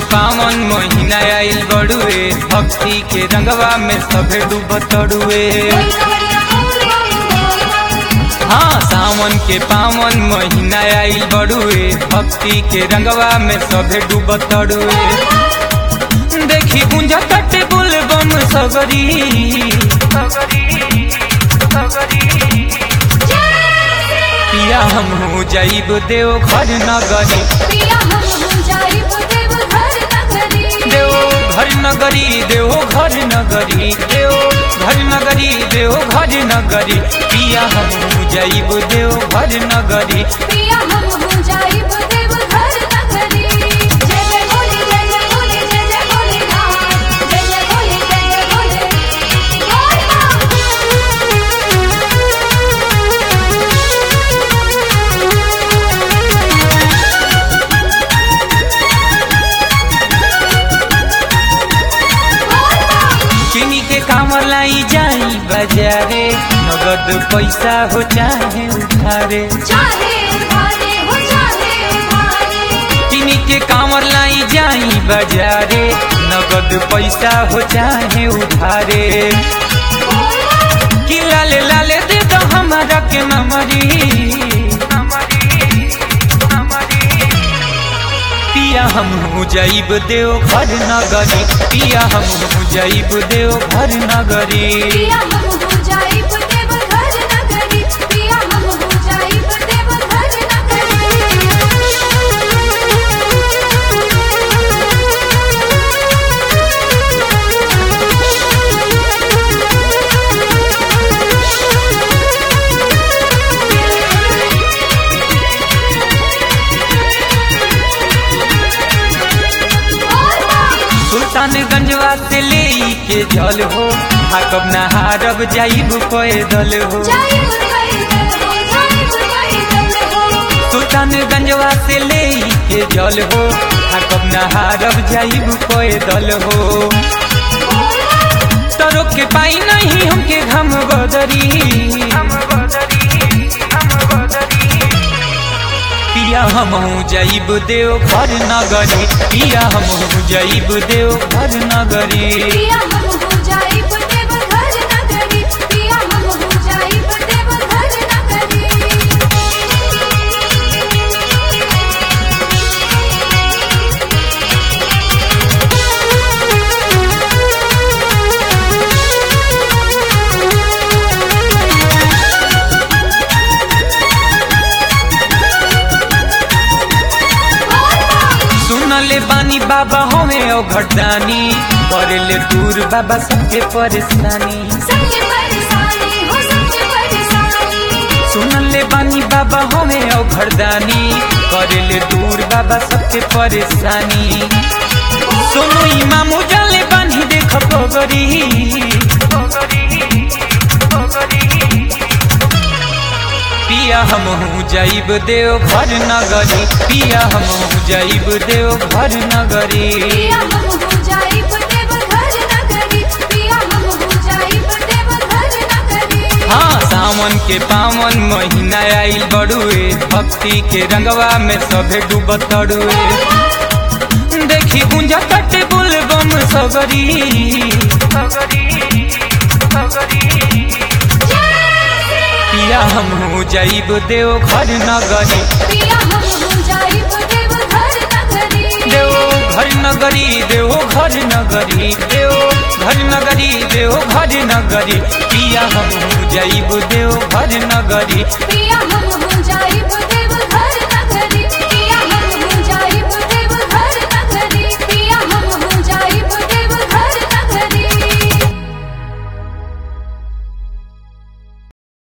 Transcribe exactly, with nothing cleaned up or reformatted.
पावन महीना आइल बड़ुए, भक्ति के रंगवा में सभे डूबतड़ुए। हाँ, सावन के पावन महीना आइल बड़ुए, भक्ति के रंगवा में सभे डूबतड़ुए। देखी गुंजा कटे बुलबम सगरी पिया हमहू जाइब देव घर नगरी, देव घर नगरी, देव घर नगरी, देव घर नगरी, देव घर नगरी। पिया हमहू जाइब देव घर नगरी, पिया हमहू जाइब देव घर नगरी। जय जय भोले, जय जय भोले, जय जय भोलेनाथ, जय जय भोले, जय जय भोले, चीनी के कामर लाई जाई बाजारे, नगद पैसा हो चाहे उधारे। चाहे उधारे हो चाहे उधारे, चीनी के कामर लाई जाई बाजारे, नगद पैसा हो चाहे उधारे। कि लाले लाले दे दो हमारा के नमरी, पिया हमहू जाइब देव घर नगरी, पिया हमहू जाइब देव घर नगरी। पिया हमहू जाइब देव घर नगरी, पिया हमहू जाइब देव घर सुल्तानगंजवा से ले के जल हो, हाकब नहारब जाइब पैदल हो। सुल्तानगंजवा से ले के जल हो, हाकब नहारब जाइब पैदल हो। तरो के पाई नहीं हमके घम बदरी, पिया हमहू जाइब देव घर नगरी, पिया हमहू जाइब देव घर नगरी। पिया हमहू जाइब देव घर नगरी, पिया हमहू जाइब देव घर नगरी। सुनले बानी बाबा हमें ओ घरदानी, करेले दूर बाबा सबके परेशानी। सबके परेशानी हो सबके परेशानी, सुनले बानी बाबा हमें ओ घरदानी, करेले दूर बाबा सबके परेशानी। सुनो इमाम उजाले बानी देख पगरी, पिया हमहू जाइब देव घर नगरी, पिया हमहू जाइब देव घर नगरी। पिया हमहू जाइब देव घर नगरी, पिया हमहू जाइब देव घर नगरी। हाँ, सावन के पावन महीना आइल बड़ुए, भक्ति के रंगवा में सभे डूबतड़ुए। देखी गुंजा कटे बुलबम सगरी, पिया हमहू जाइब देव घर नगरी, पिया हमहू जाइब देव घर नगरी। देव घर नगरी, देव घर नगरी, देव घर नगरी, देव घर नगरी। पिया हमहू जाइब देव घर नगरी, पिया हमहू